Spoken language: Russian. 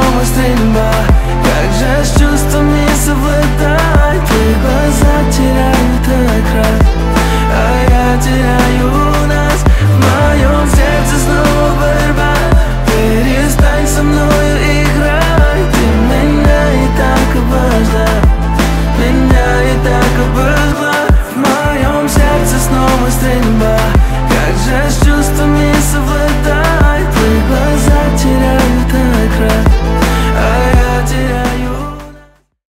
снова стрельба. Как же с чувствами совладать, твои глаза теряют